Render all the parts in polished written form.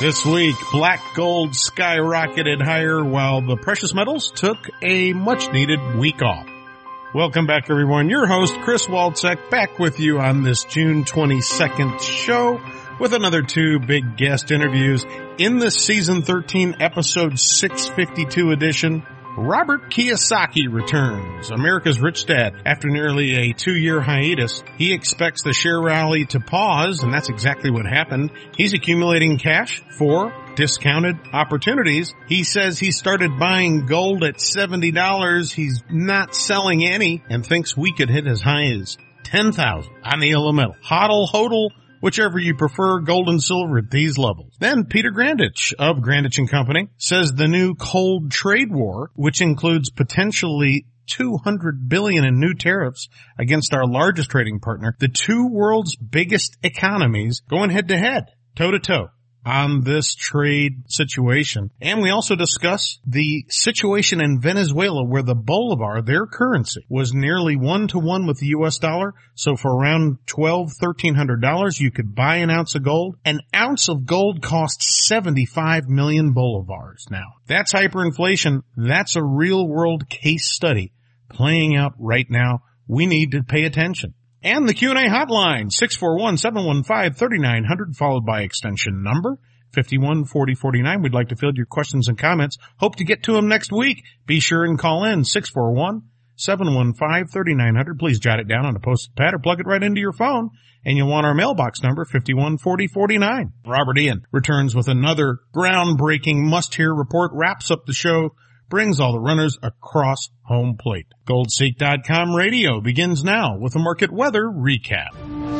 This week, black gold skyrocketed higher while the precious metals took a much-needed week off. Welcome back, everyone. Your host, Chris Walczek, back with you on this June 22nd show with another two big guest interviews. In this Season 13, Episode 652 edition, Robert Kiyosaki returns, America's Rich Dad. After nearly a 2-year hiatus, he expects the share rally to pause, and that's exactly what happened. He's accumulating cash for discounted opportunities. He says he started buying gold at $70. He's not selling any and thinks we could hit as high as $10,000 on the yellow metal. Hodl, hodl, whichever you prefer, gold and silver at these levels. Then Peter Grandich of Grandich & Company says the new cold trade war, which includes potentially $200 billion in new tariffs against our largest trading partner, the two world's biggest economies going head to head, toe to toe on this trade situation. And we also discuss the situation in Venezuela where the bolivar, their currency, was nearly 1-to-1 with the U.S. dollar. So for around $1,300, you could buy an ounce of gold. An ounce of gold costs 75 million bolivars now. That's hyperinflation. That's a real world case study playing out right now. We need to pay attention. And the Q&A hotline, 641-715-3900, followed by extension number 514049. We'd like to field your questions and comments. Hope to get to them next week. Be sure and call in 641-715-3900. Please jot it down on a post-it pad or plug it right into your phone. And you'll want our mailbox number, 514049. Robert Ian returns with another groundbreaking must-hear report, wraps up the show, brings all the runners across home plate. GoldSeek.com radio begins now with a market weather recap.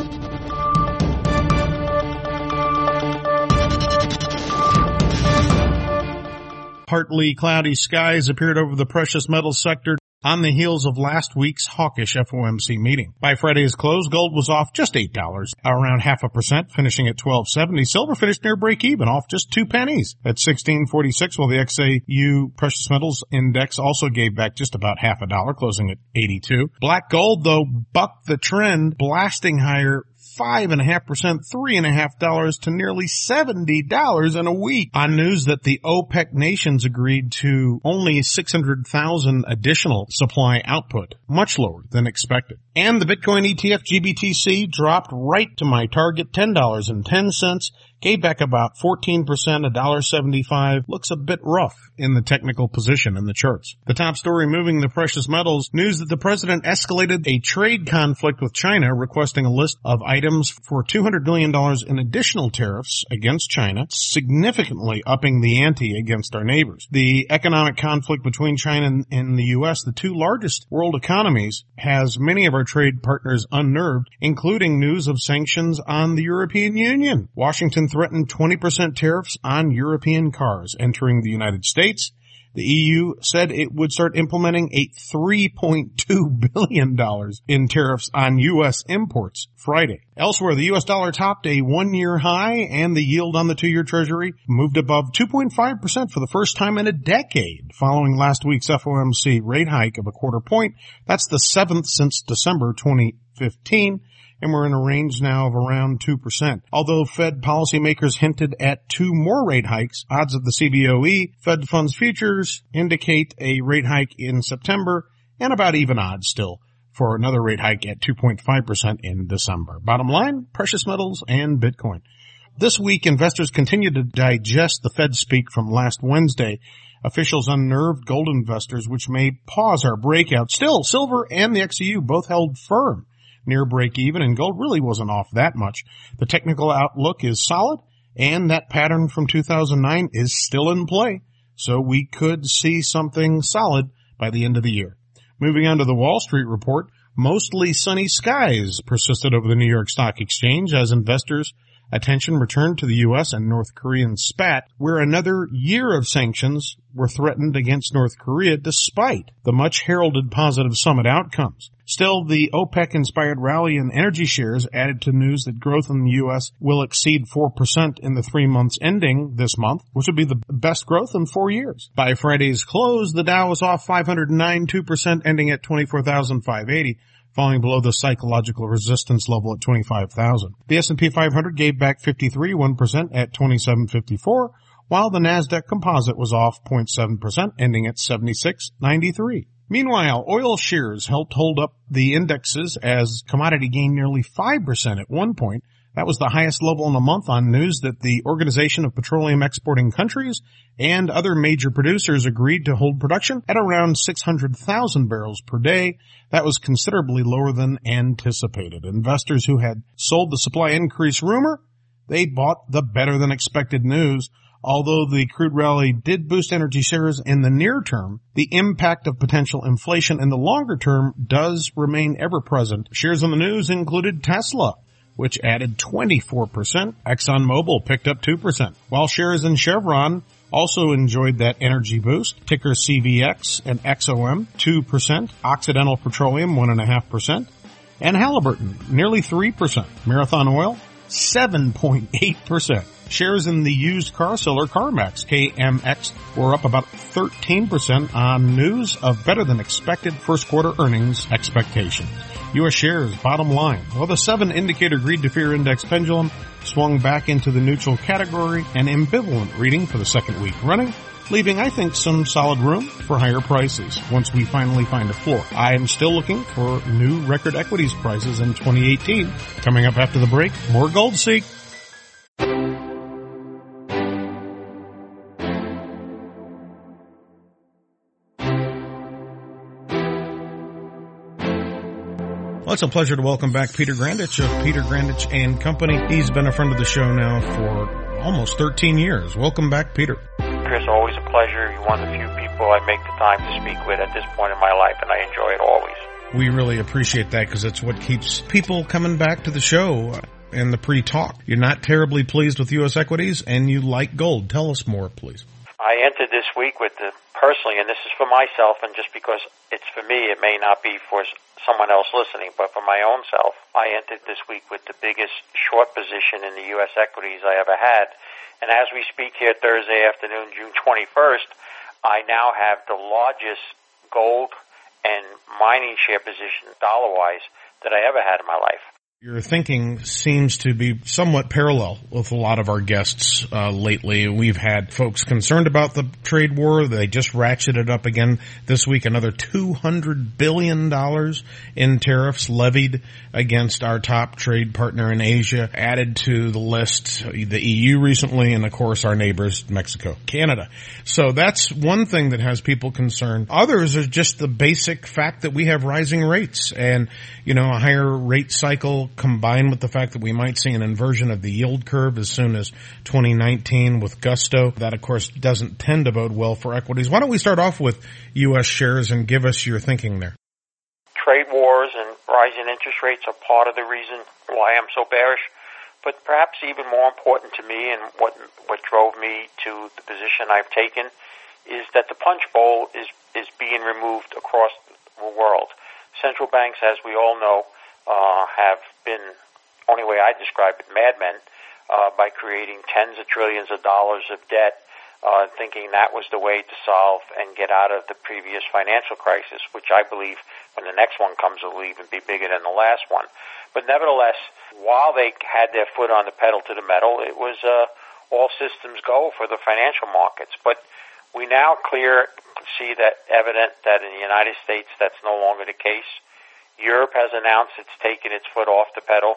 Partly cloudy skies appeared over the precious metals sector on the heels of last week's hawkish FOMC meeting. By Friday's close, gold was off just $8, around 0.5%, finishing at $12.70. Silver finished near break-even, off just 2 pennies at $16.46, while the XAU Precious Metals Index also gave back just about $0.50, closing at 82. Black gold, though, bucked the trend, blasting higher 5.5%, $3.50 to nearly $70 in a week on news that the OPEC nations agreed to only 600,000 additional supply output, much lower than expected. And the Bitcoin ETF GBTC dropped right to my target, $10.10, gave back about 14%, $1.75. Looks a bit rough in the technical position in the charts. The top story moving the precious metals, news that the president escalated a trade conflict with China, requesting a list of items for $200 billion in additional tariffs against China, significantly upping the ante against our neighbors. The economic conflict between China and the U.S., the two largest world economies, has many of our trade partners unnerved, including news of sanctions on the European Union. Washington threatened 20% tariffs on European cars entering the United States. The EU said it would start implementing a $3.2 billion in tariffs on U.S. imports Friday. Elsewhere, the U.S. dollar topped a 1-year high, and the yield on the 2-year Treasury moved above 2.5% for the first time in a decade, following last week's FOMC rate hike of 0.25 point. That's the 7th since December 2015. And we're in a range now of around 2%. Although Fed policymakers hinted at 2 more rate hikes, odds of the CBOE Fed funds futures indicate a rate hike in September and about even odds still for another rate hike at 2.5% in December. Bottom line, precious metals and Bitcoin. This week, investors continue to digest the Fed speak from last Wednesday. Officials unnerved gold investors, which may pause our breakout. Still, silver and the XEU both held firm near break-even, and gold really wasn't off that much. The technical outlook is solid, and that pattern from 2009 is still in play, so we could see something solid by the end of the year. Moving on to the Wall Street report, mostly sunny skies persisted over the New York Stock Exchange as investors' attention returned to the U.S. and North Korean spat, where another year of sanctions were threatened against North Korea despite the much-heralded positive summit outcomes. Still, the OPEC-inspired rally in energy shares added to news that growth in the U.S. will exceed 4% in the 3 months ending this month, which would be the best growth in 4 years. By Friday's close, the Dow was off 509.2%, ending at 24,580, falling below the psychological resistance level at 25,000. The S&P 500 gave back 53, 1% at 2754, while the Nasdaq Composite was off 0.7%, ending at 76.93. Meanwhile, oil shares helped hold up the indexes as commodity gained nearly 5% at one point. That was the highest level in a month on news that the Organization of Petroleum Exporting Countries and other major producers agreed to hold production at around 600,000 barrels per day. That was considerably lower than anticipated. Investors who had sold the supply increase rumor, they bought the better than expected news. Although the crude rally did boost energy shares in the near term, the impact of potential inflation in the longer term does remain ever present. Shares in the news included Tesla, which added 24%. ExxonMobil picked up 2%, while shares in Chevron also enjoyed that energy boost. Ticker CVX and XOM 2%, Occidental Petroleum 1.5%, and Halliburton nearly 3%. Marathon Oil 7.8%. Shares in the used car seller CarMax, KMX, were up about 13% on news of better than expected first quarter earnings expectations. U.S. shares, bottom line. Well, the 7-indicator greed to fear index pendulum swung back into the neutral category, an ambivalent reading for the second week running, leaving, I think, some solid room for higher prices once we finally find a floor. I am still looking for new record equities prices in 2018. Coming up after the break, more Gold Seek. Well, it's a pleasure to welcome back Peter Grandich of Peter Grandich and Company. He's been a friend of the show now for almost 13 years. Welcome back, Peter. Chris, always a pleasure. You're one of the few people I make the time to speak with at this point in my life, and I enjoy it always. We really appreciate that because it's what keeps people coming back to the show and the pre-talk. You're not terribly pleased with U.S. equities, and you like gold. Tell us more, please. I entered this week with personally, and this is for myself, and just because it's for me, it may not be for someone else listening, but for my own self, I entered this week with the biggest short position in the U.S. equities I ever had. And as we speak here Thursday afternoon, June 21st, I now have the largest gold and mining share position dollar-wise that I ever had in my life. Your thinking seems to be somewhat parallel with a lot of our guests lately. We've had folks concerned about the trade war. They just ratcheted up again this week, another $200 billion in tariffs levied against our top trade partner in Asia, added to the list, the EU recently, and of course our neighbors, Mexico, Canada. So that's one thing that has people concerned. Others are just the basic fact that we have rising rates and, a higher rate cycle combined with the fact that we might see an inversion of the yield curve as soon as 2019 with gusto. That, of course, doesn't tend to bode well for equities. Why don't we start off with U.S. shares and give us your thinking there? Trade wars and rising interest rates are part of the reason why I'm so bearish. But perhaps even more important to me and what drove me to the position I've taken is that the punch bowl is being removed across the world. Central banks, as we all know, have been, only way I describe it, madmen, by creating tens of trillions of dollars of debt, thinking that was the way to solve and get out of the previous financial crisis, which I believe when the next one comes will even be bigger than the last one. But nevertheless, while they had their foot on the pedal to the metal, it was all systems go for the financial markets. But we now see that evident that in the United States that's no longer the case. Europe has announced it's taken its foot off the pedal.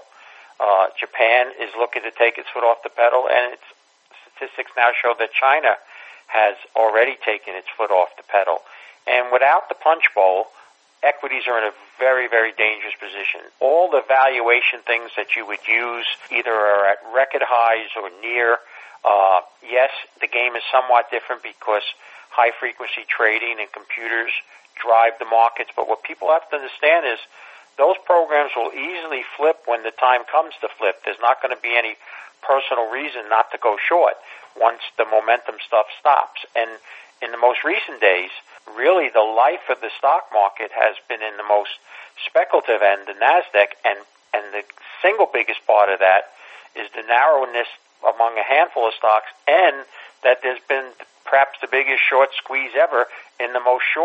Japan is looking to take its foot off the pedal, and its statistics now show that China has already taken its foot off the pedal. And without the punch bowl, equities are in a very, very dangerous position. All the valuation things that you would use either are at record highs or near. Yes, the game is somewhat different because high-frequency trading and computers drive the markets, but what people have to understand is those programs will easily flip when the time comes to flip. There's not going to be any personal reason not to go short once the momentum stuff stops. And in the most recent days, really the life of the stock market has been in the most speculative end, the NASDAQ, and the single biggest part of that is the narrowness among a handful of stocks, and that there's been perhaps the biggest short squeeze ever in the most shorted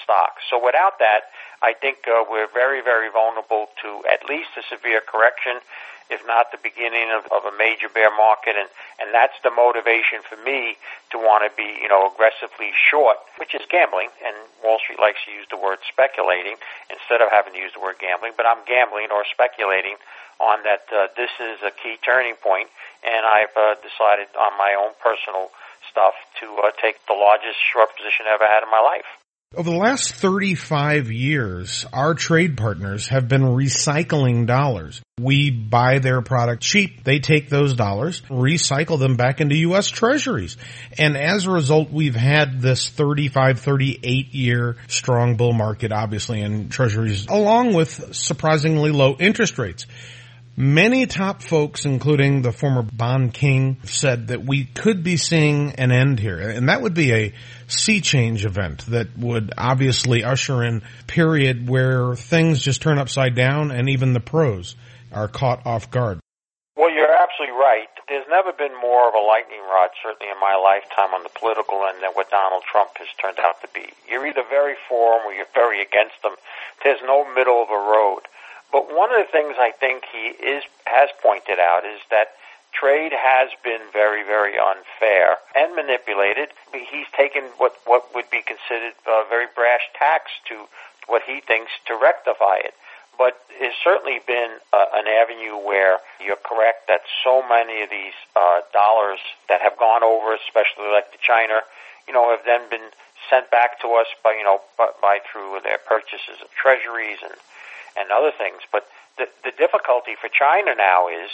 stocks. So without that, I think we're very, very vulnerable to at least a severe correction, if not the beginning of a major bear market, and that's the motivation for me to want to be, aggressively short, which is gambling, and Wall Street likes to use the word speculating instead of having to use the word gambling, but I'm gambling or speculating on that this is a key turning point, and I've decided on my own personal stuff to take the largest short position I ever had in my life. Over the last 35 years, our trade partners have been recycling dollars. We buy their product cheap. They take those dollars, recycle them back into U.S. Treasuries. And as a result, we've had this 35, 38-year strong bull market, obviously, in Treasuries, along with surprisingly low interest rates. Many top folks, including the former bond king, said that we could be seeing an end here. And that would be a sea change event that would obviously usher in a period where things just turn upside down and even the pros are caught off guard. Well, you're absolutely right. There's never been more of a lightning rod, certainly in my lifetime, on the political end than what Donald Trump has turned out to be. You're either very for him or you're very against him. There's no middle of a road. But one of the things I think he has pointed out is that trade has been very, very unfair and manipulated. He's taken what would be considered very brash tacks to what he thinks to rectify it. But there's certainly been an avenue where you're correct that so many of these dollars that have gone over, especially like to China, have then been sent back to us by through their purchases of treasuries and other things. But the difficulty for China now is,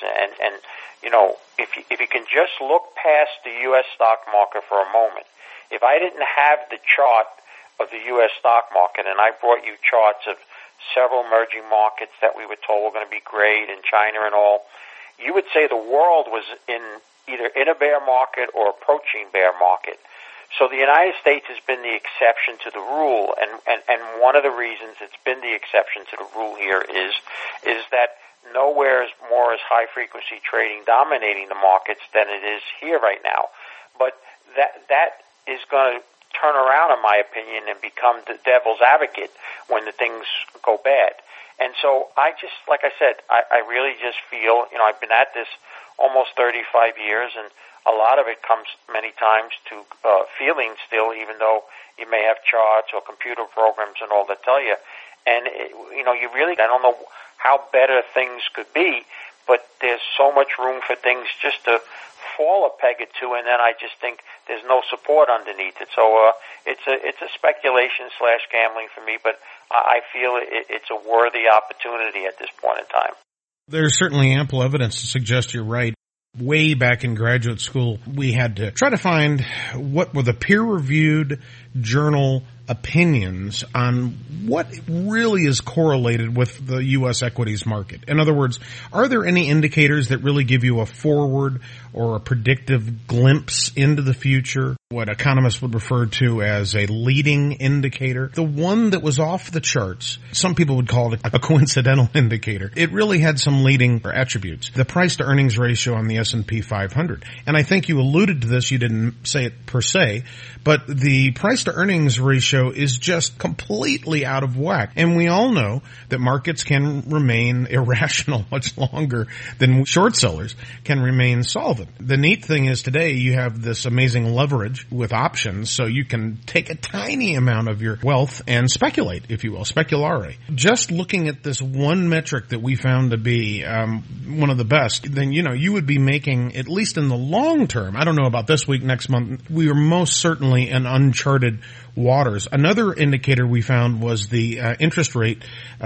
if you can just look past the U.S. stock market for a moment, if I didn't have the chart of the U.S. stock market and I brought you charts of several emerging markets that we were told were going to be great, and China and all, you would say the world was either in a bear market or approaching bear market. So the United States has been the exception to the rule, and one of the reasons it's been the exception to the rule here is that nowhere is more as high-frequency trading dominating the markets than it is here right now. But that is going to turn around, in my opinion, and become the devil's advocate when the things go bad. And so like I said, I really just feel, I've been at this almost 35 years, and a lot of it comes many times to feeling still, even though you may have charts or computer programs and all that tell you. And, you really, I don't know how better things could be, but there's so much room for things just to fall a peg or two, and then I just think there's no support underneath it. So it's a speculation / gambling for me, but I feel it's a worthy opportunity at this point in time. There's certainly ample evidence to suggest you're right. Way back in graduate school, we had to try to find what were the peer-reviewed journal opinions on what really is correlated with the U.S. equities market. In other words, are there any indicators that really give you a forward or a predictive glimpse into the future, what economists would refer to as a leading indicator? The one that was off the charts, some people would call it a coincidental indicator. It really had some leading attributes. The price-to-earnings ratio on the S&P 500. And I think you alluded to this, you didn't say it per se, but the price-to-earnings ratio is just completely out of whack. And we all know that markets can remain irrational much longer than short sellers can remain solvent. The neat thing is today you have this amazing leverage with options, so you can take a tiny amount of your wealth and speculate, if you will, speculare. Just looking at this one metric that we found to be one of the best, then you would be making, at least in the long term, I don't know about this week, next month, we are most certainly in uncharted waters. Another indicator we found was the interest rate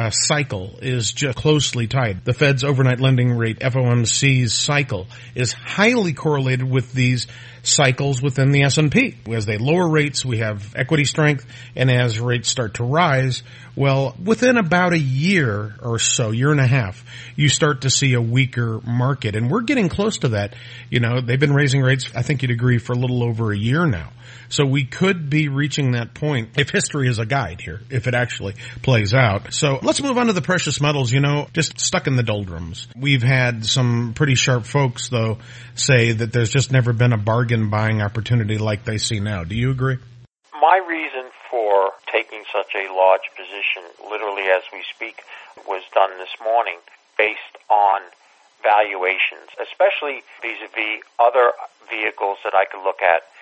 cycle is just closely tied. The Fed's overnight lending rate, FOMC's cycle, is highly correlated with these cycles within the S&P. As they lower rates, we have equity strength, and as rates start to rise, well, within about a year or so, year and a half, you start to see a weaker market. And we're getting close to that. They've been raising rates, I think you'd agree, for a little over a year now. So we could be reaching that point, if history is a guide here, if it actually plays out. So let's move on to the precious metals, just stuck in the doldrums. We've had some pretty sharp folks, though, say that there's just never been a bargain buying opportunity like they see now. Do you agree? My reason for taking such a large position, literally as we speak, was done this morning based on valuations, especially vis-a-vis other vehicles that I could look at.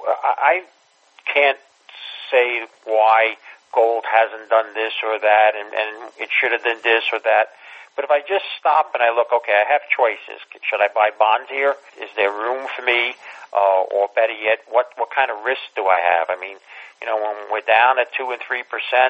I can't say why gold hasn't done this or that and it should have done this or that. But if I just stop and I look, okay, I have choices. Should I buy bonds here? Is there room for me? Or better yet, what kind of risk do I have? I mean, when we're down at 2 and 3%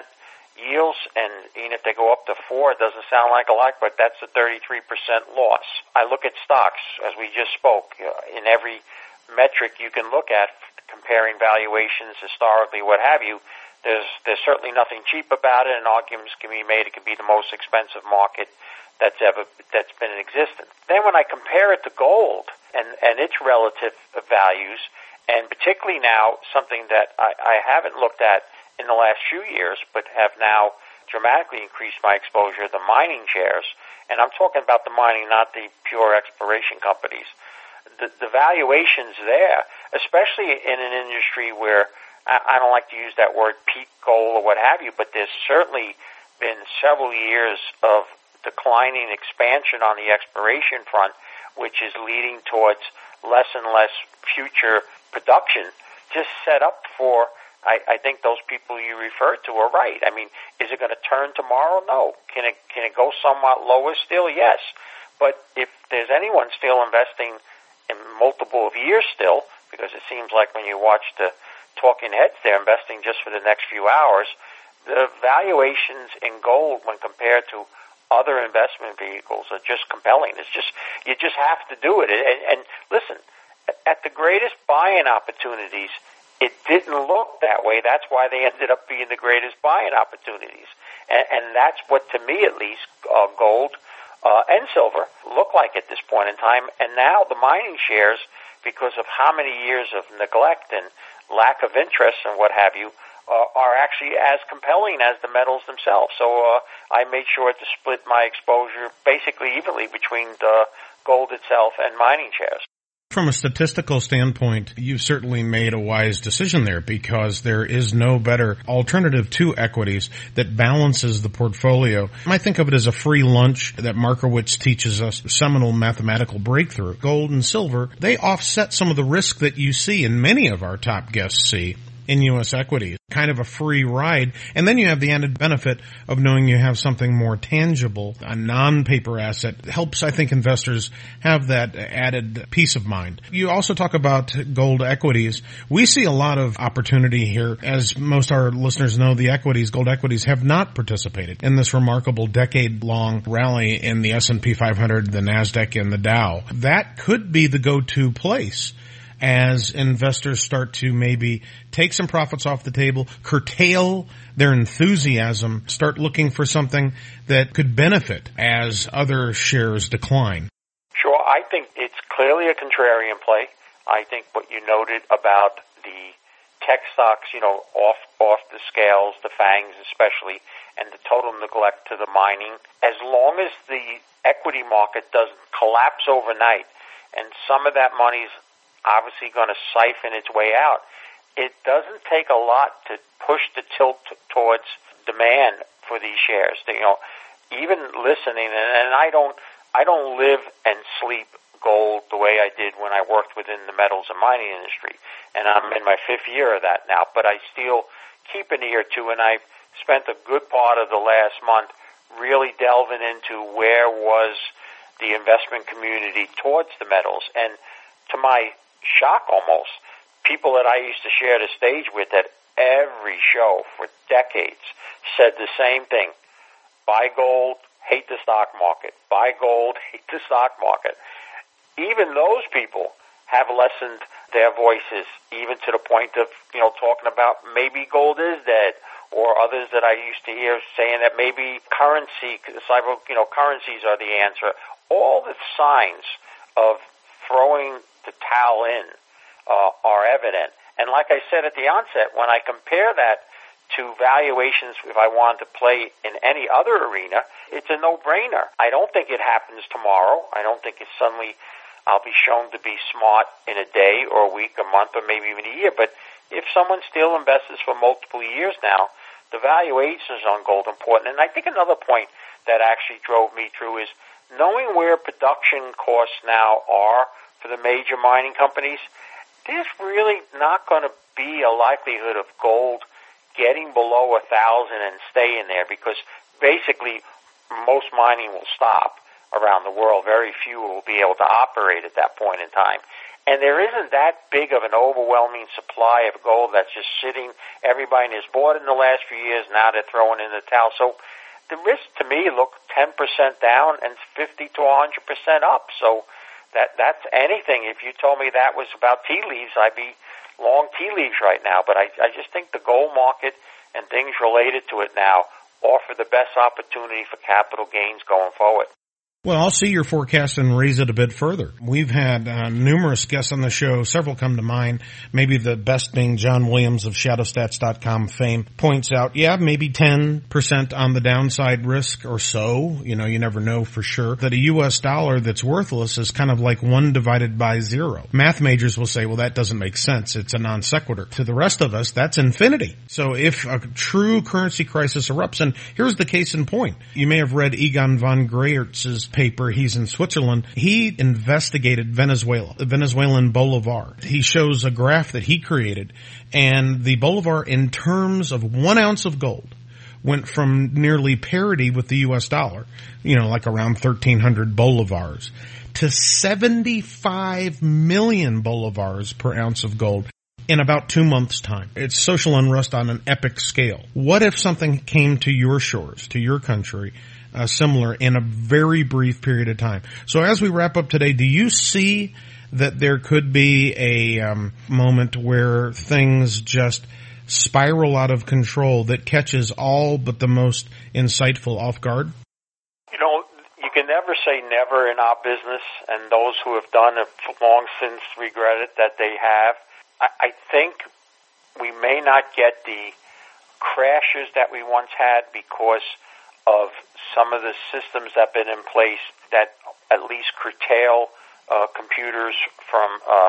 yields, and even if they go up to 4, it doesn't sound like a lot, but that's a 33% loss. I look at stocks, as we just spoke, in every metric you can look at, comparing valuations historically, what have you. There's certainly nothing cheap about it, and arguments can be made it could be the most expensive market that's been in existence. Then when I compare it to gold and its relative values, and particularly now something that I haven't looked at in the last few years, but have now dramatically increased my exposure to mining shares, and I'm talking about the mining, not the pure exploration companies. The valuations there, especially in an industry where I don't like to use that word peak gold or what have you, but there's certainly been several years of declining expansion on the exploration front, which is leading towards less and less future production, just set up for, I think those people you referred to are right. I mean, is it going to turn tomorrow? No. Can it go somewhat lower still? Yes. But if there's anyone still investing in multiple of years still, because it seems like when you watch the talking heads, they're investing just for the next few hours, the valuations in gold when compared to other investment vehicles are just compelling. It's just, you just have to do it. And listen, at the greatest buying opportunities, it didn't look that way. That's why they ended up being the greatest buying opportunities. And that's what, to me at least, gold and silver look like at this point in time. And now the mining shares, because of how many years of neglect and lack of interest and what have you, are actually as compelling as the metals themselves. So I made sure to split my exposure basically evenly between the gold itself and mining shares. From a statistical standpoint, you've certainly made a wise decision there, because there is no better alternative to equities that balances the portfolio. I think of it as a free lunch that Markowitz teaches us, seminal mathematical breakthrough. Gold and silver, they offset some of the risk that you see, and many of our top guests see, in U.S. equities. Kind of a free ride. And then you have the added benefit of knowing you have something more tangible, a non-paper asset. Helps, I think, investors have that added peace of mind. You also talk about gold equities. We see a lot of opportunity here. As most of our listeners know, the equities, gold equities, have not participated in this remarkable decade-long rally in the S&P 500, the NASDAQ, and the Dow. That could be the go-to place as investors start to maybe take some profits off the table, curtail their enthusiasm, start looking for something that could benefit as other shares decline. Sure. I think it's clearly a contrarian play. I think what you noted about the tech stocks, off the scales, the FANGs especially, and the total neglect to the mining, as long as the equity market doesn't collapse overnight and some of that money's obviously going to siphon its way out, it doesn't take a lot to push the tilt towards demand for these shares. Even listening, and I don't live and sleep gold the way I did when I worked within the metals and mining industry, and I'm in my 5th year of that now, but I still keep an ear to, and I've spent a good part of the last month really delving into where was the investment community towards the metals. And to my shock almost, people that I used to share the stage with at every show for decades said the same thing. Buy gold, hate the stock market. Buy gold, hate the stock market. Even those people have lessened their voices, even to the point of, talking about maybe gold is dead, or others that I used to hear saying that maybe currencies are the answer. All the signs of throwing the towel in are evident. And like I said at the onset, when I compare that to valuations, if I wanted to play in any other arena, it's a no-brainer. I don't think it happens tomorrow. I don't think it's suddenly I'll be shown to be smart in a day or a week, a month, or maybe even a year. But if someone still invests for multiple years now, the valuations on gold important. And I think another point that actually drove me through is knowing where production costs now are for the major mining companies. There's really not going to be a likelihood of gold getting below 1,000 and staying there, because basically most mining will stop around the world. Very few will be able to operate at that point in time. And there isn't that big of an overwhelming supply of gold that's just sitting. Everybody has bought in the last few years. Now they're throwing in the towel. So the risk to me look 10% down and 50 to 100% up. So that's anything. If you told me that was about tea leaves, I'd be long tea leaves right now. But I just think the gold market and things related to it now offer the best opportunity for capital gains going forward. Well, I'll see your forecast and raise it a bit further. We've had numerous guests on the show. Several come to mind. Maybe the best being John Williams of ShadowStats.com fame points out, maybe 10% on the downside risk or so. You never know for sure. That a U.S. dollar that's worthless is kind of like 1 divided by 0. Math majors will say, well, that doesn't make sense. It's a non sequitur. To the rest of us, that's infinity. So if a true currency crisis erupts, and here's the case in point. You may have read Egon von Greyertz's paper. He's in Switzerland. He investigated Venezuela, the Venezuelan bolivar. He shows a graph that he created, and the bolivar in terms of 1 ounce of gold went from nearly parity with the U.S. dollar, like around 1,300 bolivars, to 75 million bolivars per ounce of gold in about 2 months' time. It's social unrest on an epic scale. What if something came to your shores, to your country, similar in a very brief period of time? So as we wrap up today, do you see that there could be a moment where things just spiral out of control that catches all but the most insightful off guard? You can never say never in our business, and those who have done have long since regretted that they have. I think we may not get the crashes that we once had because of some of the systems that have been in place that at least curtail computers from,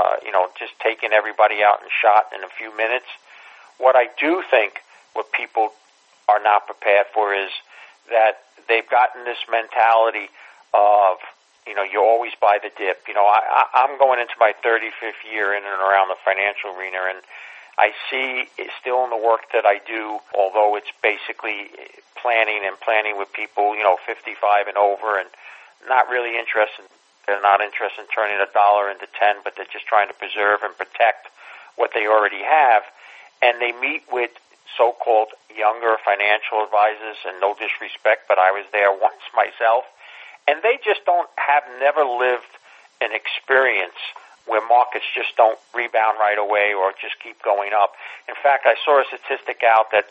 just taking everybody out and shot in a few minutes. What I do think what people are not prepared for is that they've gotten this mentality of, you always buy the dip. I'm going into my 35th year in and around the financial arena, and I see still in the work that I do, although it's basically planning with people, 55 and over, and not really interested. They're not interested in turning $1 into 10, but they're just trying to preserve and protect what they already have. And they meet with so-called younger financial advisors, and no disrespect, but I was there once myself, and they just never lived an experience where markets just don't rebound right away or just keep going up. In fact, I saw a statistic out that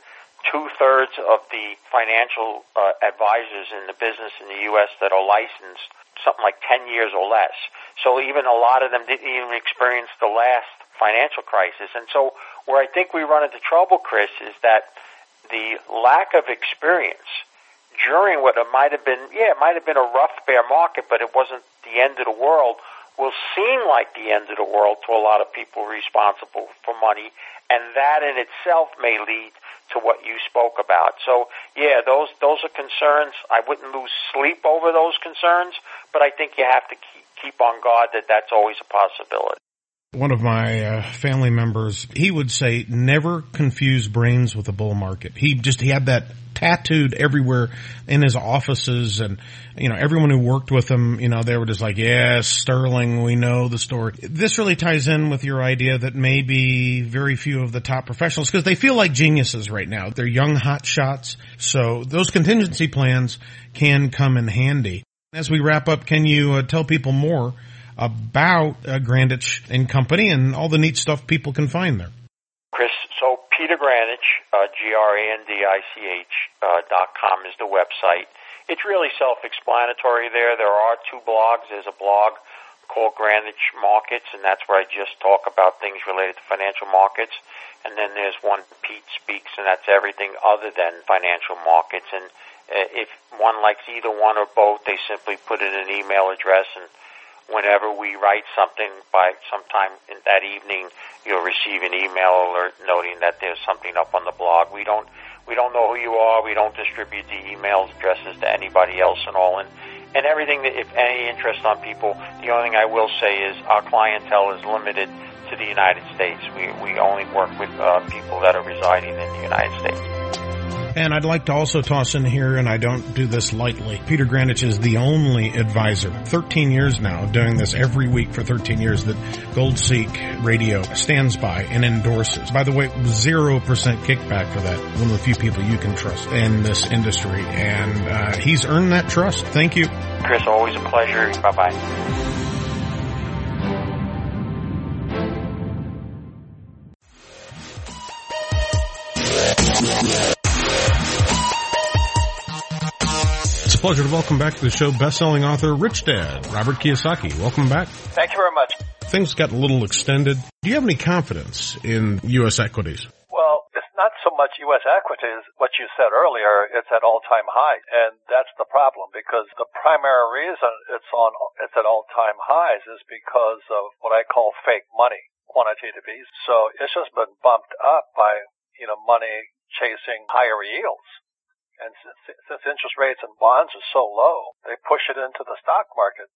2/3 of the financial advisors in the business in the U.S. that are licensed, something like 10 years or less. So even a lot of them didn't even experience the last financial crisis. And so where I think we run into trouble, Chris, is that the lack of experience during what it might have been, it might have been a rough bear market, but it wasn't the end of the world, will seem like the end of the world to a lot of people responsible for money, and that in itself may lead to what you spoke about. So, those are concerns. I wouldn't lose sleep over those concerns, but I think you have to keep on guard that that's always a possibility. One of my family members, he would say, never confuse brains with a bull market. He had that tattooed everywhere in his offices, and everyone who worked with him, they were just like, yes, Sterling, we know the story. This really ties in with your idea that maybe very few of the top professionals, because they feel like geniuses right now, they're young hot shots, so those contingency plans can come in handy. As we wrap up, can you tell people more about Grandich and Company and all the neat stuff people can find there? Chris, so Peter Grandich, GRANDICH.com is the website. It's really self-explanatory there. There are 2 blogs. There's a blog called Grandich Markets, and that's where I just talk about things related to financial markets. And then there's one, Pete Speaks, and that's everything other than financial markets. And if one likes either one or both, they simply put in an email address, and whenever we write something, by sometime in that evening, you'll receive an email alert noting that there's something up on the blog. We don't know who you are. We don't distribute the email addresses to anybody else and all. And everything that, if any interest on people, the only thing I will say is our clientele is limited to the United States. We only work with people that are residing in the United States. And I'd like to also toss in here, and I don't do this lightly, Peter Greenwich is the only advisor, 13 years now, doing this every week for 13 years, that Gold Seek Radio stands by and endorses. By the way, 0% kickback for that. One of the few people you can trust in this industry. And he's earned that trust. Thank you. Chris, always a pleasure. Bye-bye. Pleasure to welcome back to the show best-selling author Rich Dad, Robert Kiyosaki. Welcome back. Thank you very much. Things got a little extended. Do you have any confidence in U.S. equities? Well, it's not so much U.S. equities. What you said earlier, it's at all-time highs, and that's the problem, because the primary reason it's at all-time highs is because of what I call fake money, quantitative easing. So it's just been bumped up by, money chasing higher yields. And since interest rates and bonds are so low, they push it into the stock market.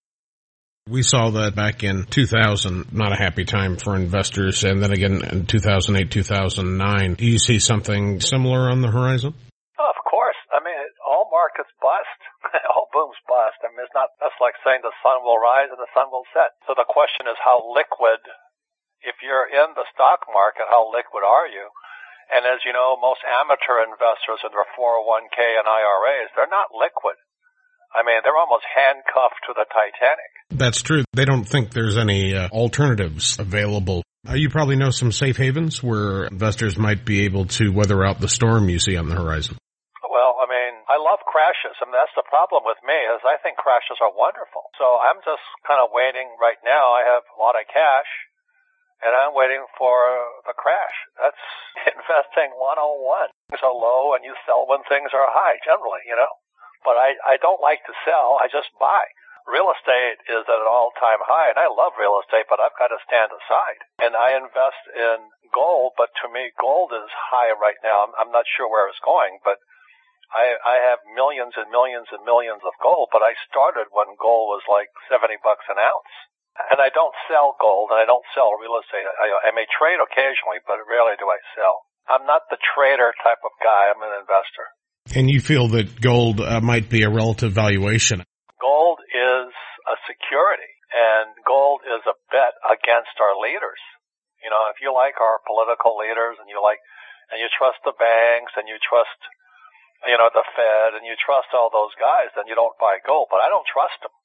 We saw that back in 2000, not a happy time for investors, and then again in 2008, 2009. Do you see something similar on the horizon? Oh, of course. I mean, all markets bust. All booms bust. I mean, that's like saying the sun will rise and the sun will set. So the question is, how liquid, if you're in the stock market, how liquid are you? And as you know, most amateur investors in their 401k and IRAs, they're not liquid. I mean, they're almost handcuffed to the Titanic. That's true. They don't think there's any alternatives available. You probably know some safe havens where investors might be able to weather out the storm you see on the horizon. Well, I mean, I love crashes, and that's the problem with me, is I think crashes are wonderful. So I'm just kind of waiting right now. I have a lot of cash, and I'm waiting for the crash. That's investing 101. Things are low, and you sell when things are high, generally, But I don't like to sell. I just buy. Real estate is at an all-time high, and I love real estate, but I've got to stand aside. And I invest in gold, but to me, gold is high right now. I'm not sure where it's going, but I have millions and millions and millions of gold, but I started when gold was like $70 an ounce. And I don't sell gold, and I don't sell real estate. I may trade occasionally, but rarely do I sell. I'm not the trader type of guy. I'm an investor. And you feel that gold might be a relative valuation? Gold is a security, and gold is a bet against our leaders. If you like our political leaders, and you trust the banks, and you trust, the Fed, and you trust all those guys, then you don't buy gold. But I don't trust them.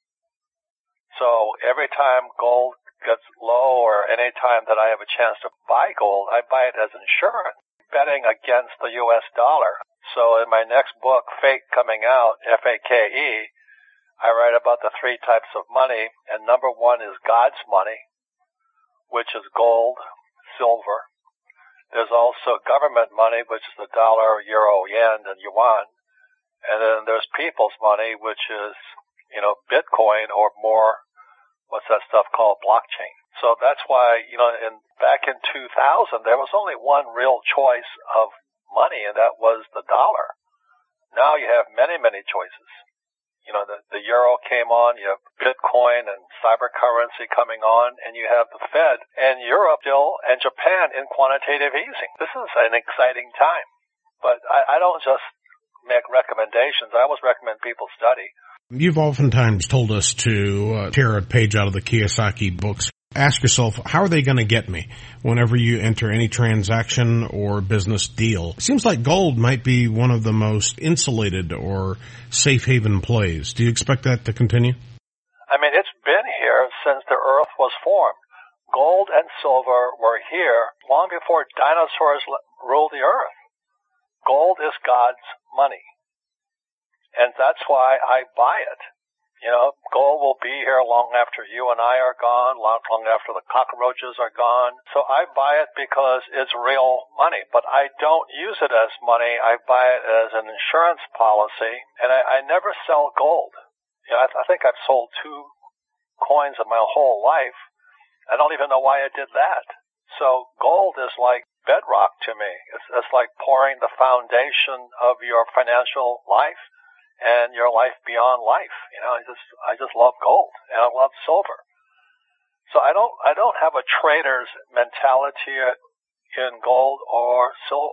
So every time gold gets low, or any time that I have a chance to buy gold, I buy it as insurance, betting against the U.S. dollar. So in my next book, Fake, coming out, F-A-K-E, I write about the three types of money, and number one is God's money, which is gold, silver. There's also government money, which is the dollar, euro, yen, and yuan. And then there's people's money, which is, Bitcoin, or more, what's that stuff called, blockchain. So that's why, back in 2000, there was only one real choice of money, and that was the dollar. Now you have many, many choices. The euro came on, you have Bitcoin and cyber currency coming on, and you have the Fed and Europe still, and Japan in quantitative easing. This is an exciting time. But I don't just make recommendations. I always recommend people study. You've oftentimes told us to tear a page out of the Kiyosaki books. Ask yourself, how are they going to get me whenever you enter any transaction or business deal? It seems like gold might be one of the most insulated or safe haven plays. Do you expect that to continue? I mean, it's been here since the earth was formed. Gold and silver were here long before dinosaurs ruled the earth. Gold is God's money. And that's why I buy it. Gold will be here long after you and I are gone, long after the cockroaches are gone. So I buy it because it's real money. But I don't use it as money. I buy it as an insurance policy. And I never sell gold. I think I've sold two coins in my whole life. I don't even know why I did that. So gold is like bedrock to me. It's like pouring the foundation of your financial life and your life beyond life. You know, I just love gold and I love silver. So I don't have a trader's mentality in gold or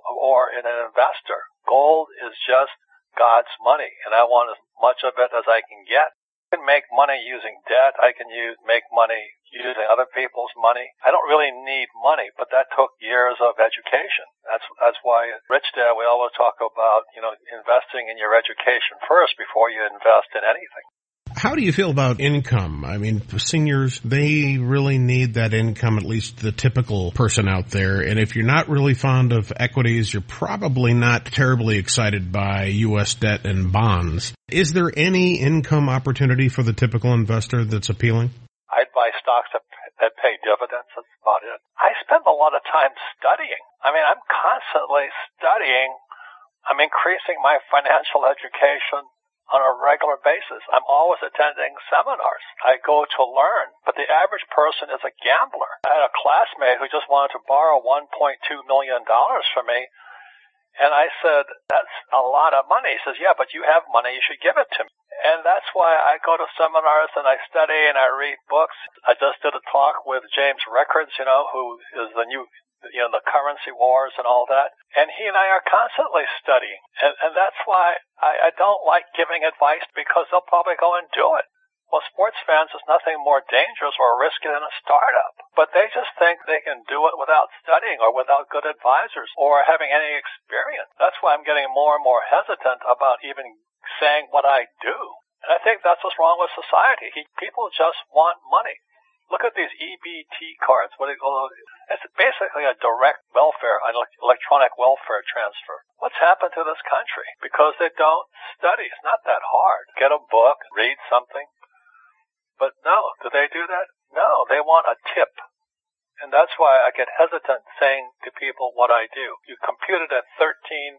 in an investor. Gold is just God's money, and I want as much of it as I can get. I can make money using debt. I can make money using other people's money. I don't really need money, but that took years of education. That's why at Rich Dad we always talk about, you know, investing in your education first before you invest in anything. How do you feel about income? I mean, seniors, they really need that income, at least the typical person out there. And if you're not really fond of equities, you're probably not terribly excited by U.S. debt and bonds. Is there any income opportunity for the typical investor that's appealing? I'd buy stocks that pay dividends. That's about it. I spend a lot of time studying. I mean, I'm constantly studying. I'm increasing my financial education on a regular basis. I'm always attending seminars. I go to learn, but the average person is a gambler. I had a classmate who just wanted to borrow $1.2 million from me, and I said, that's a lot of money. He says, yeah, but you have money. You should give it to me. And that's why I go to seminars and I study and I read books. I just did a talk with James Rickards, you know, who is the new, you know, the currency wars and all that. And he and I are constantly studying. And that's why I don't like giving advice, because they'll probably go and do it. Well, sports fans, is nothing more dangerous or risky than a startup. But they just think they can do it without studying or without good advisors or having any experience. That's why I'm getting more and more hesitant about even saying what I do. And I think that's what's wrong with society. People just want money. Look at these EBT cards. It's basically a direct welfare, an electronic welfare transfer. What's happened to this country? Because they don't study. It's not that hard. Get a book, read something. But no, do they do that? No, they want a tip. And that's why I get hesitant saying to people what I do. You compute it at $1,300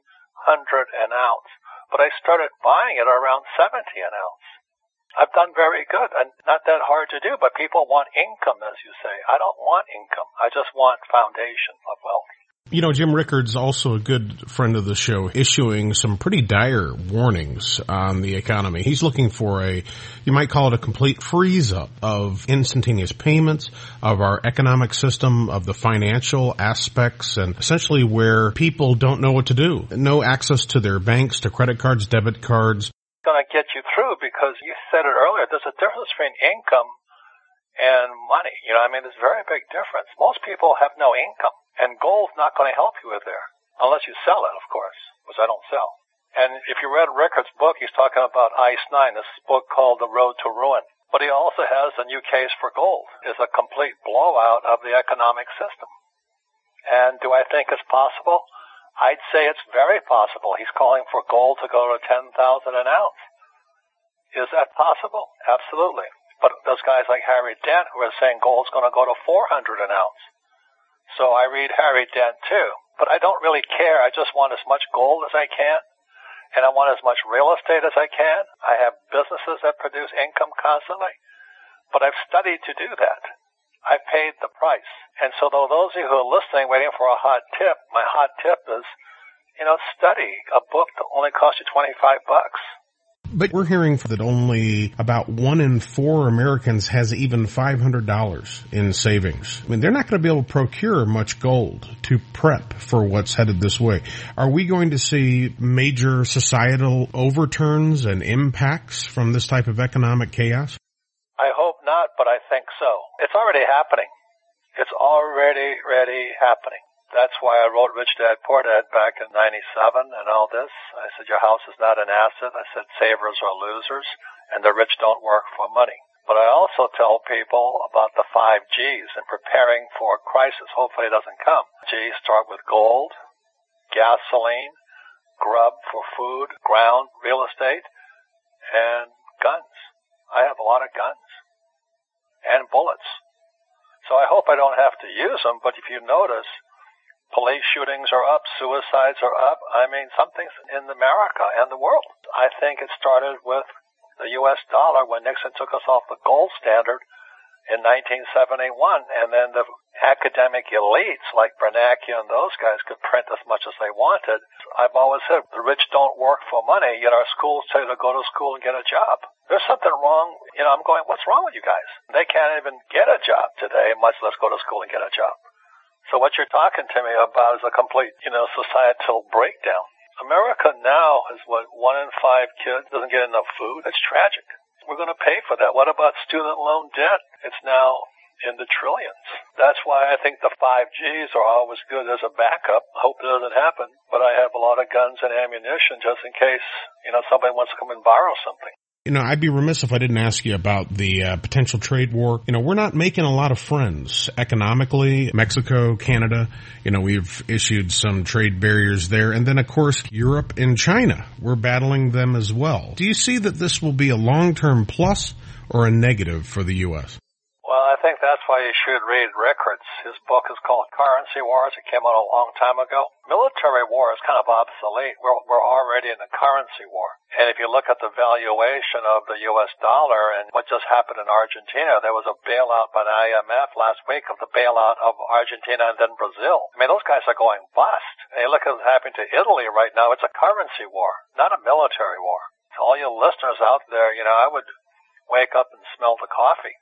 an ounce, but I started buying it around $70 an ounce. I've done very good, and not that hard to do, but people want income, as you say. I don't want income. I just want foundation of wealth. You know, Jim Rickards, also a good friend of the show, issuing some pretty dire warnings on the economy. He's looking for you might call it a complete freeze-up of instantaneous payments, of our economic system, of the financial aspects, and essentially where people don't know what to do. No access to their banks, to credit cards, debit cards. Going to get you through, because you said it earlier, there's a difference between income and money. You know, I mean, there's a very big difference. Most people have no income, and gold's not going to help you with there, unless you sell it, of course, which I don't sell. And if you read Rickard's book, he's talking about ICE 9, this book called The Road to Ruin. But he also has a new case for gold. It's a complete blowout of the economic system. And do I think it's possible? I'd say it's very possible. He's calling for gold to go to $10,000 an ounce. Is that possible? Absolutely. But there's guys like Harry Dent who are saying gold's going to go to $400 an ounce. So I read Harry Dent too. But I don't really care. I just want as much gold as I can. And I want as much real estate as I can. I have businesses that produce income constantly. But I've studied to do that. I paid the price. And so those of you who are listening, waiting for a hot tip, my hot tip is, you know, study a book that only costs you $25. But we're hearing that only about 1 in 4 Americans has even $500 in savings. I mean, they're not going to be able to procure much gold to prep for what's headed this way. Are we going to see major societal overturns and impacts from this type of economic chaos? I hope not, but I think so. It's already happening. It's already happening. That's why I wrote Rich Dad Poor Dad back in 97 and all this. I said, your house is not an asset. I said, savers are losers, and the rich don't work for money. But I also tell people about the 5 Gs and preparing for a crisis. Hopefully it doesn't come. Gs start with gold, gasoline, grub for food, ground, real estate, and guns. I have a lot of guns and bullets. So I hope I don't have to use them, but if you notice, police shootings are up, suicides are up. I mean, something's in America and the world. I think it started with the U.S. dollar when Nixon took us off the gold standard in 1971, and then the academic elites like Bernanke and those guys could print as much as they wanted. I've always said the rich don't work for money, yet our schools tell you to go to school and get a job. There's something wrong. I'm going, what's wrong with you guys? They can't even get a job today, much less go to school and get a job. So what you're talking to me about is a complete, societal breakdown. America now is 1 in 5 kids doesn't get enough food. That's tragic. We're going to pay for that. What about student loan debt? It's now in the trillions. That's why I think the 5Gs are always good as a backup. I hope it doesn't happen, but I have a lot of guns and ammunition just in case, somebody wants to come and borrow something. I'd be remiss if I didn't ask you about the potential trade war. We're not making a lot of friends economically. Mexico, Canada, we've issued some trade barriers there. And then, of course, Europe and China. We're battling them as well. Do you see that this will be a long-term plus or a negative for the U.S.? Well, I think that's why you should read Rickards. His book is called Currency Wars. It came out a long time ago. Military war is kind of obsolete. We're already in a currency war. And if you look at the valuation of the U.S. dollar and what just happened in Argentina, there was a bailout by the IMF last week of the bailout of Argentina and then Brazil. I mean, those guys are going bust. And you look at what's happening to Italy right now, it's a currency war, not a military war. To all you listeners out there, I would wake up and smell the coffee.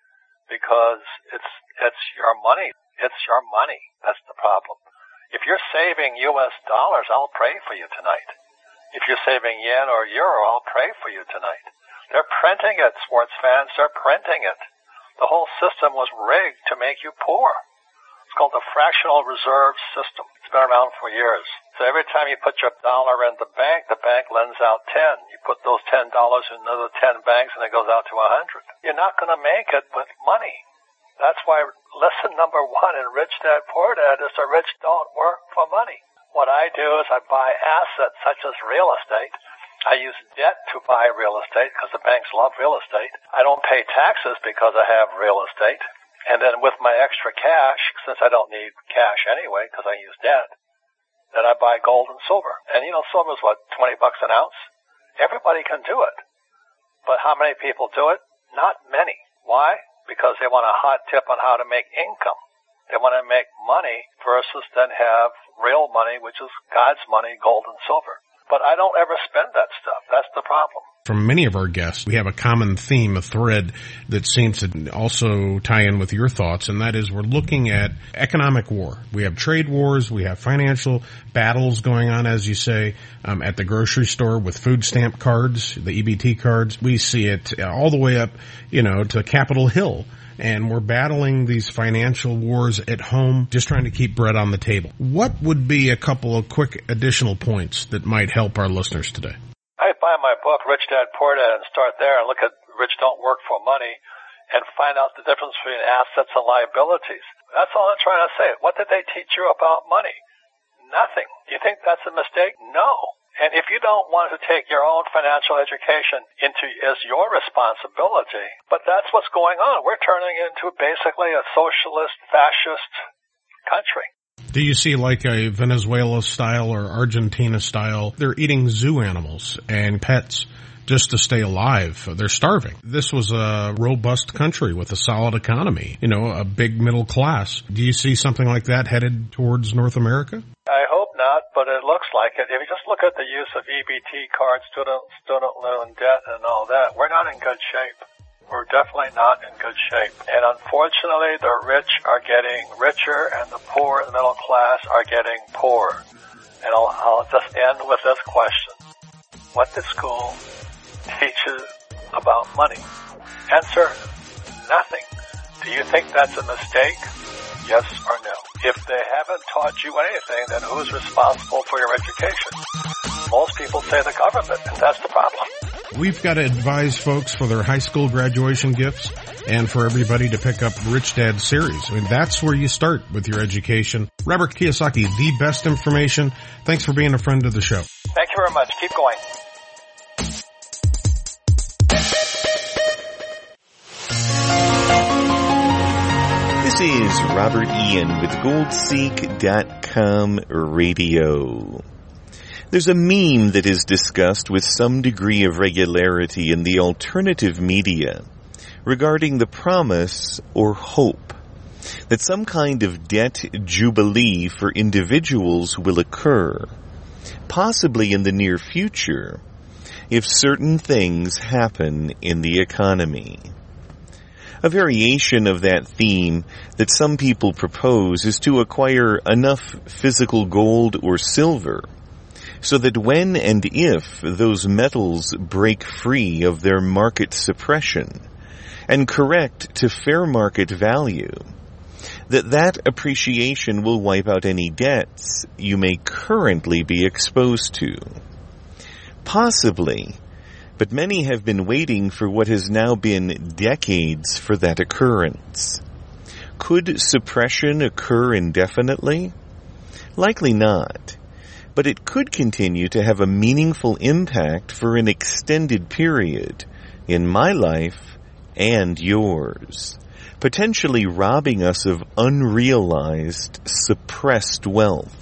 Because it's your money. It's your money. That's the problem. If you're saving U.S. dollars, I'll pray for you tonight. If you're saving yen or euro, I'll pray for you tonight. They're printing it, sports fans. They're printing it. The whole system was rigged to make you poor. It's called the fractional reserve system. It's been around for years. So every time you put your dollar in the bank lends out 10. You put those $10 in another 10 banks and it goes out to 100. You're not going to make it with money. That's why lesson number 1 in Rich Dad Poor Dad is the rich don't work for money. What I do is I buy assets such as real estate. I use debt to buy real estate because the banks love real estate. I don't pay taxes because I have real estate. And then with my extra cash, since I don't need cash anyway because I use debt, then I buy gold and silver. And silver's $20 an ounce? Everybody can do it. But how many people do it? Not many. Why? Because they want a hot tip on how to make income. They want to make money versus then have real money, which is God's money, gold and silver. But I don't ever spend that stuff. That's the problem. From many of our guests, we have a common theme, a thread that seems to also tie in with your thoughts, and that is we're looking at economic war. We have trade wars, we have financial battles going on, as you say, at the grocery store with food stamp cards, the EBT cards. We see it all the way up, to Capitol Hill. And we're battling these financial wars at home, just trying to keep bread on the table. What would be a couple of quick additional points that might help our listeners today? I'd buy my book, Rich Dad Poor Dad, and start there and look at Rich Don't Work for Money and find out the difference between assets and liabilities. That's all I'm trying to say. What did they teach you about money? Nothing. Do you think that's a mistake? No. And if you don't want to take your own financial education as your responsibility, but that's what's going on. We're turning into basically a socialist, fascist country. Do you see like a Venezuela style or Argentina style? They're eating zoo animals and pets just to stay alive. They're starving. This was a robust country with a solid economy, a big middle class. Do you see something like that headed towards North America? I hope not, but it looks like it. If you just look at the use of EBT cards, student loan debt, and all that, we're not in good shape. We're definitely not in good shape. And unfortunately, the rich are getting richer and the poor and the middle class are getting poorer. And I'll just end with this question. What did school teach you about money? Answer, nothing. Do you think that's a mistake? Yes or no? If they haven't taught you anything, then who's responsible for your education? Most people say the government, and that's the problem. We've got to advise folks for their high school graduation gifts and for everybody to pick up Rich Dad series. I mean, that's where you start with your education. Robert Kiyosaki, the best information. Thanks for being a friend of the show. Thank you very much. Keep going. This is Robert Ian with GoldSeek.com Radio. There's a meme that is discussed with some degree of regularity in the alternative media regarding the promise or hope that some kind of debt jubilee for individuals will occur, possibly in the near future, if certain things happen in the economy. A variation of that theme that some people propose is to acquire enough physical gold or silver so that when and if those metals break free of their market suppression and correct to fair market value, that appreciation will wipe out any debts you may currently be exposed to. Possibly, but many have been waiting for what has now been decades for that occurrence. Could suppression occur indefinitely? Likely not, but it could continue to have a meaningful impact for an extended period in my life and yours, potentially robbing us of unrealized, suppressed wealth,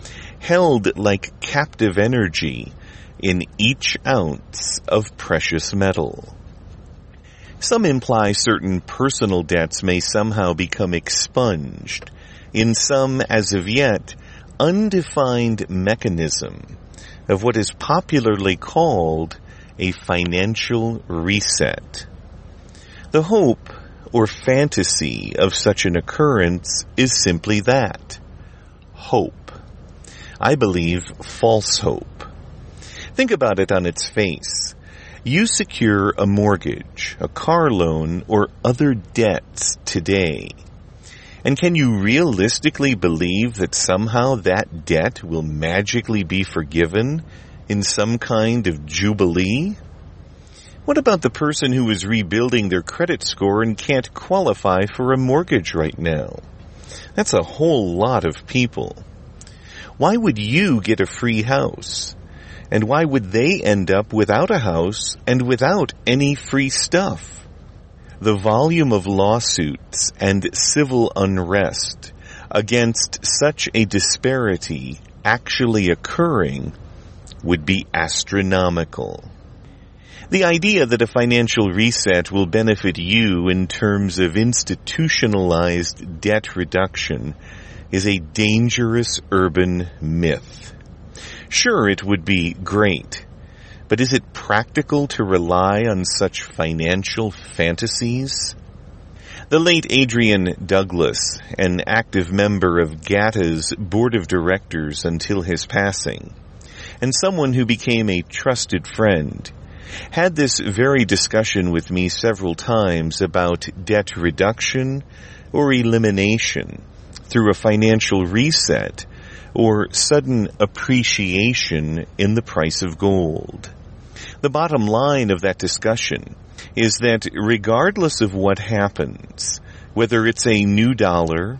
held like captive energy in each ounce of precious metal. Some imply certain personal debts may somehow become expunged in some, as of yet, undefined mechanism of what is popularly called a financial reset. The hope or fantasy of such an occurrence is simply that, hope. I believe false hope. Think about it on its face. You secure a mortgage, a car loan, or other debts today. And can you realistically believe that somehow that debt will magically be forgiven in some kind of jubilee? What about the person who is rebuilding their credit score and can't qualify for a mortgage right now? That's a whole lot of people. Why would you get a free house? And why would they end up without a house and without any free stuff? The volume of lawsuits and civil unrest against such a disparity actually occurring would be astronomical. The idea that a financial reset will benefit you in terms of institutionalized debt reduction is a dangerous urban myth. Sure, it would be great, but is it practical to rely on such financial fantasies? The late Adrian Douglas, an active member of GATA's board of directors until his passing, and someone who became a trusted friend, had this very discussion with me several times about debt reduction or elimination through a financial reset or sudden appreciation in the price of gold. The bottom line of that discussion is that regardless of what happens, whether it's a new dollar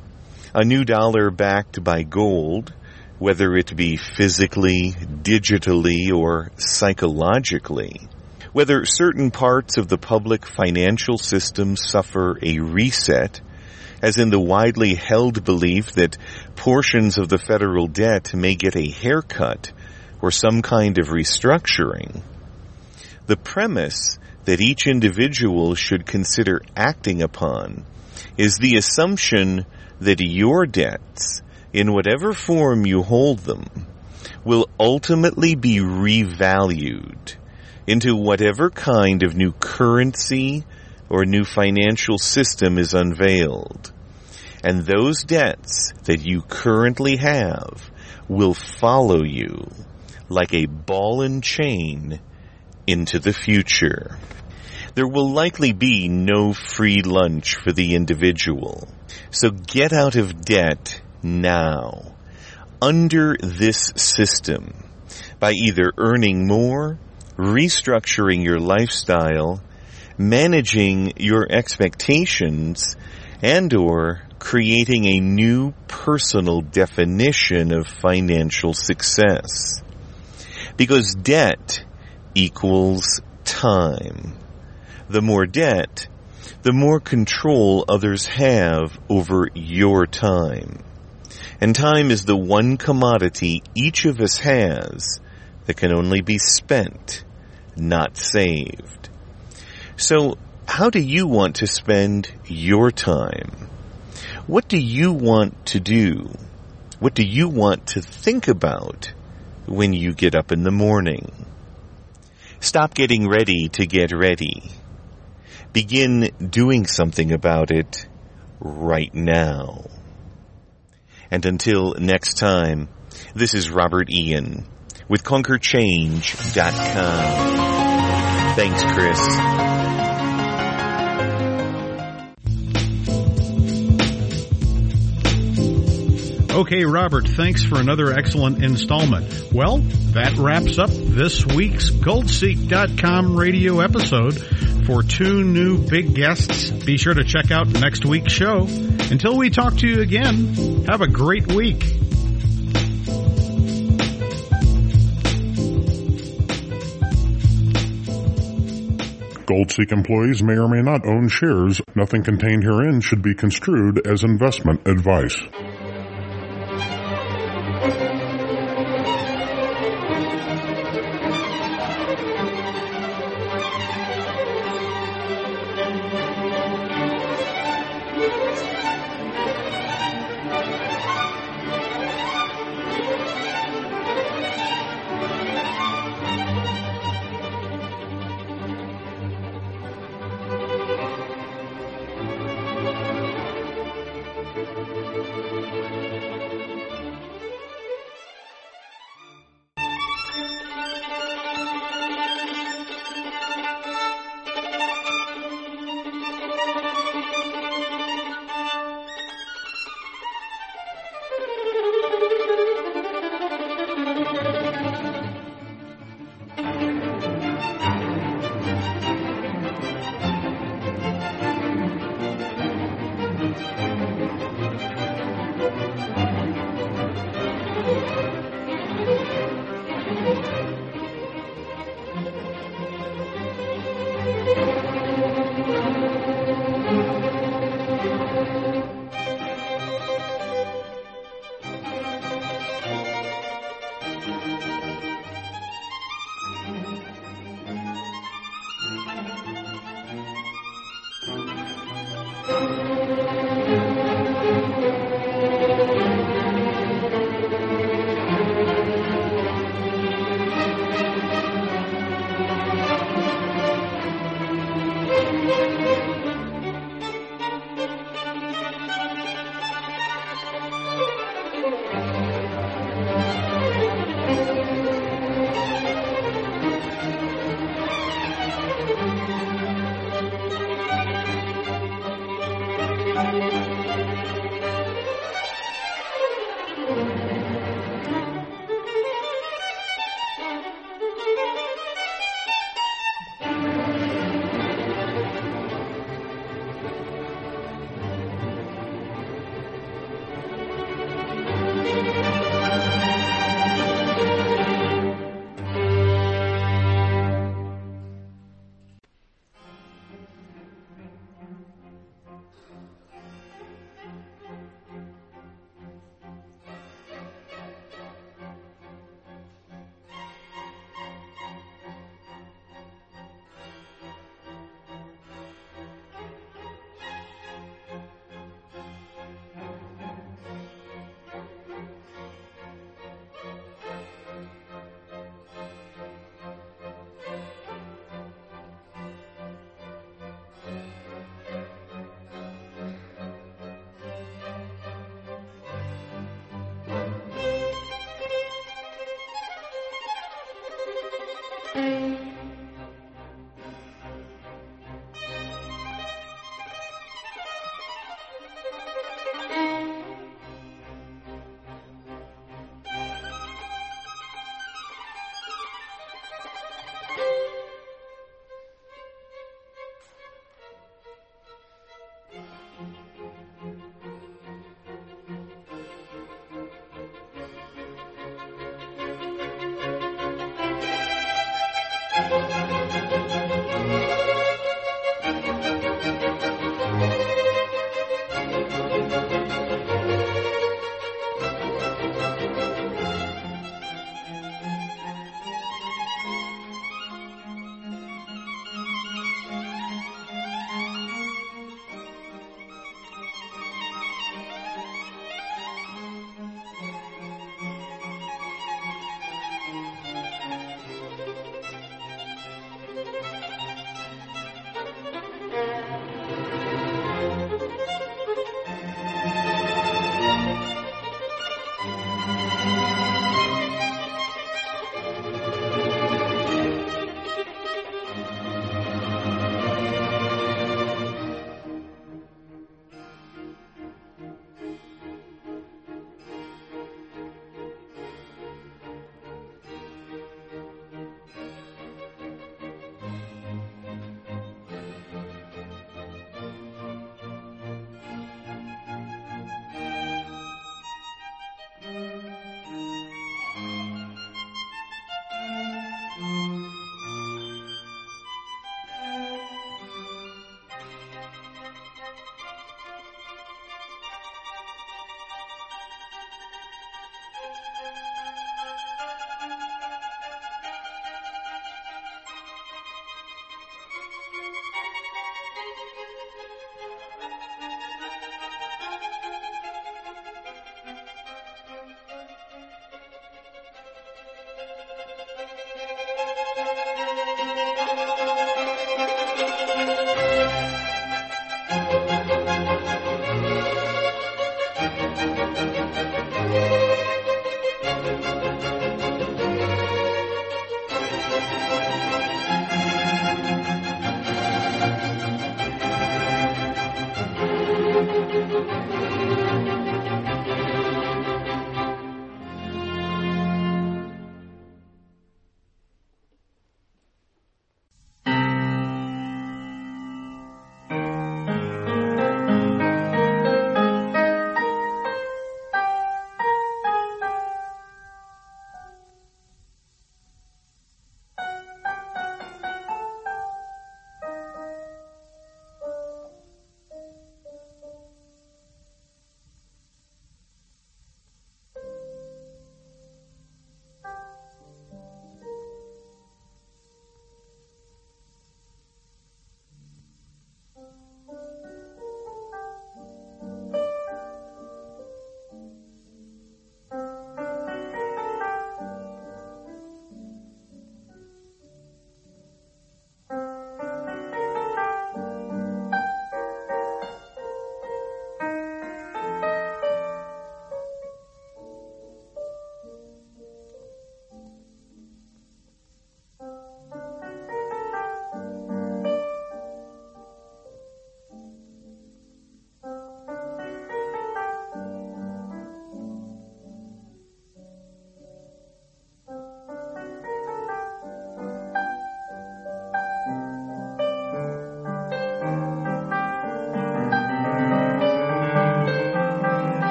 backed by gold, whether it be physically, digitally, or psychologically, whether certain parts of the public financial system suffer a reset, as in the widely held belief that portions of the federal debt may get a haircut or some kind of restructuring, the premise that each individual should consider acting upon is the assumption that your debts, in whatever form you hold them, will ultimately be revalued into whatever kind of new currency or new financial system is unveiled. And those debts that you currently have will follow you like a ball and chain into the future. There will likely be no free lunch for the individual. So get out of debt now, under this system, by either earning more, restructuring your lifestyle, managing your expectations, and/or creating a new personal definition of financial success. Because debt equals time. The more debt, the more control others have over your time. And time is the one commodity each of us has that can only be spent, not saved. So, How do you want to spend your time? What do you want to do? What do you want to think about when you get up in the morning? Stop getting ready to get ready. Begin doing something about it right now. And until next time, this is Robert Ian with ConquerChange.com. Thanks, Chris. Okay, Robert, thanks for another excellent installment. Well, that wraps up this week's GoldSeek.com radio episode. For 2 new big guests, be sure to check out next week's show. Until we talk to you again, have a great week. GoldSeek employees may or may not own shares. Nothing contained herein should be construed as investment advice. Thank you.